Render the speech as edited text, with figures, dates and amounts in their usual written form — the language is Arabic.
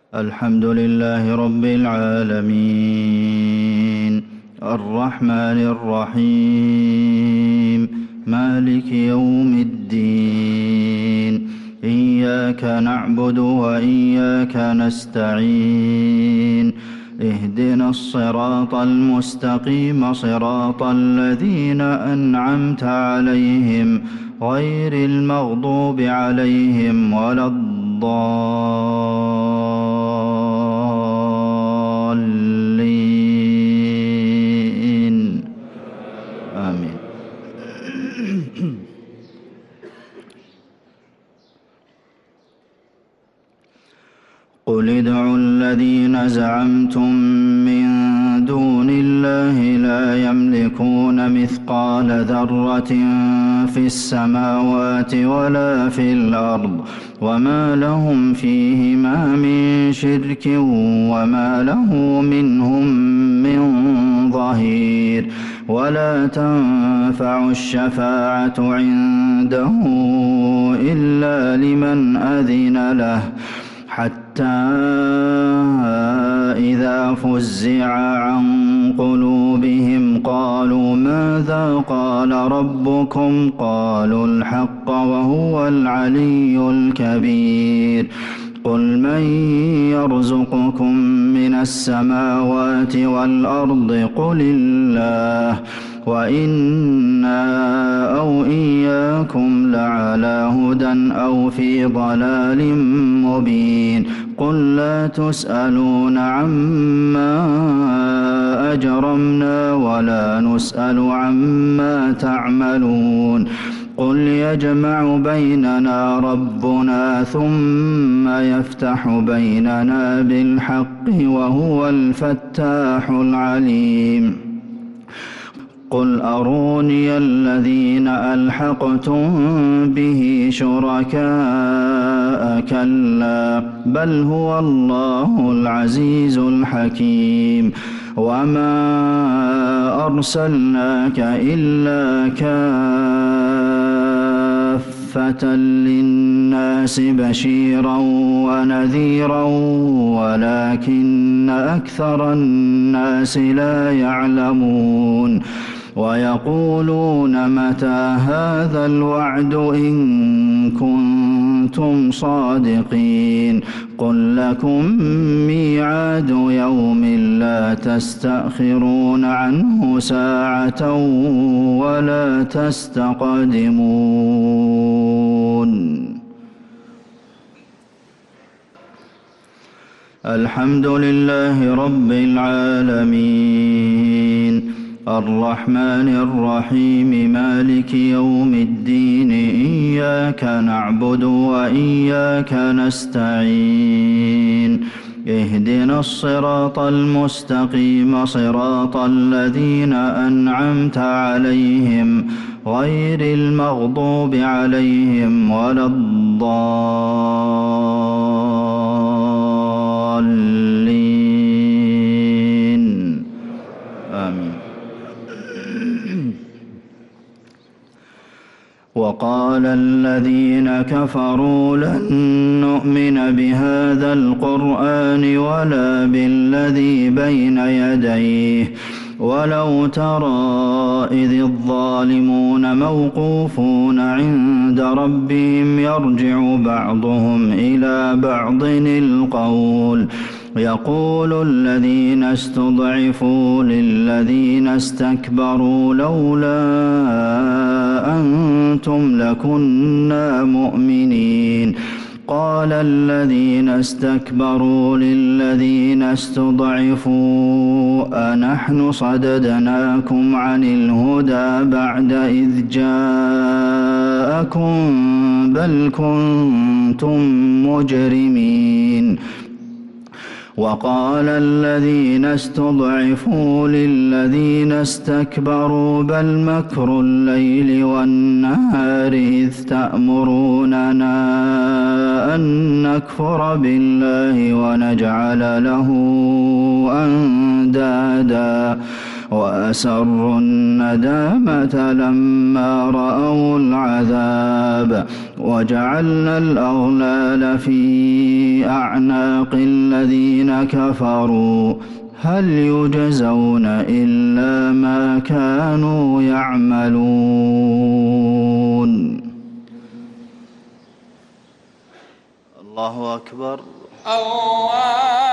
الحمد لله رب العالمين الرحمن الرحيم مالك يوم الدين إياك نعبد وإياك نستعين اهدنا الصراط المستقيم صراط الذين أنعمت عليهم غير المغضوب عليهم ولا الضالين آمين. قل ادعوا الذين زعمتم من دون الله لا يملكون مثقال ذرة في السماوات ولا في الأرض وما لهم فيهما من شرك وما له منهم من ظهير ولا تنفع الشفاعة عنده إلا لمن أذن له حتى إذا فزع عن قلوبهم قالوا ماذا قال ربكم قالوا الحق وهو العلي الكبير قل من يرزقكم من السماوات والأرض قل الله وإنا أو إياكم لعلى هدى أو في ضلال مبين قل لا تسألون عما أجرمنا ولا نسأل عما تعملون قل يجمع بيننا ربنا ثم يفتح بيننا بالحق وهو الفتاح العليم قل أروني الذين ألحقتم به شركاء كلا بل هو الله العزيز الحكيم وما أرسلناك إلا كافة للناس بشيرا ونذيرا ولكن أكثر الناس لا يعلمون ويقولون متى هذا الوعد إن كنتم صادقين قل لكم ميعاد يوم لا تستأخرون عنه ساعة ولا تستقدمون. الحمد لله رب العالمين الرحمن الرحيم مالك يوم الدين إياك نعبد وإياك نستعين اهدنا الصراط المستقيم صراط الذين أنعمت عليهم غير المغضوب عليهم ولا الضالين آمين. وقال الذين كفروا لن نؤمن بهذا القرآن ولا بالذي بين يديه ولو ترى إذ الظالمون موقوفون عند ربهم يرجع بعضهم إلى بعض القول يقول الذين استضعفوا للذين استكبروا لولا أنتم لكنا مؤمنين قال الذين استكبروا للذين استضعفوا أنحن صددناكم عن الهدى بعد إذ جاءكم بل كنتم مجرمين وقال الذين استضعفوا للذين استكبروا بل مكر الليل والنهار إذ تأمروننا أن نكفر بالله ونجعل له أندادا وأسروا الندامة لما رأوا العذاب الكتاب وجعلنا الأغلال في أعناق الذين كفروا هل يجزون إلا ما كانوا يعملون. الله أكبر. الله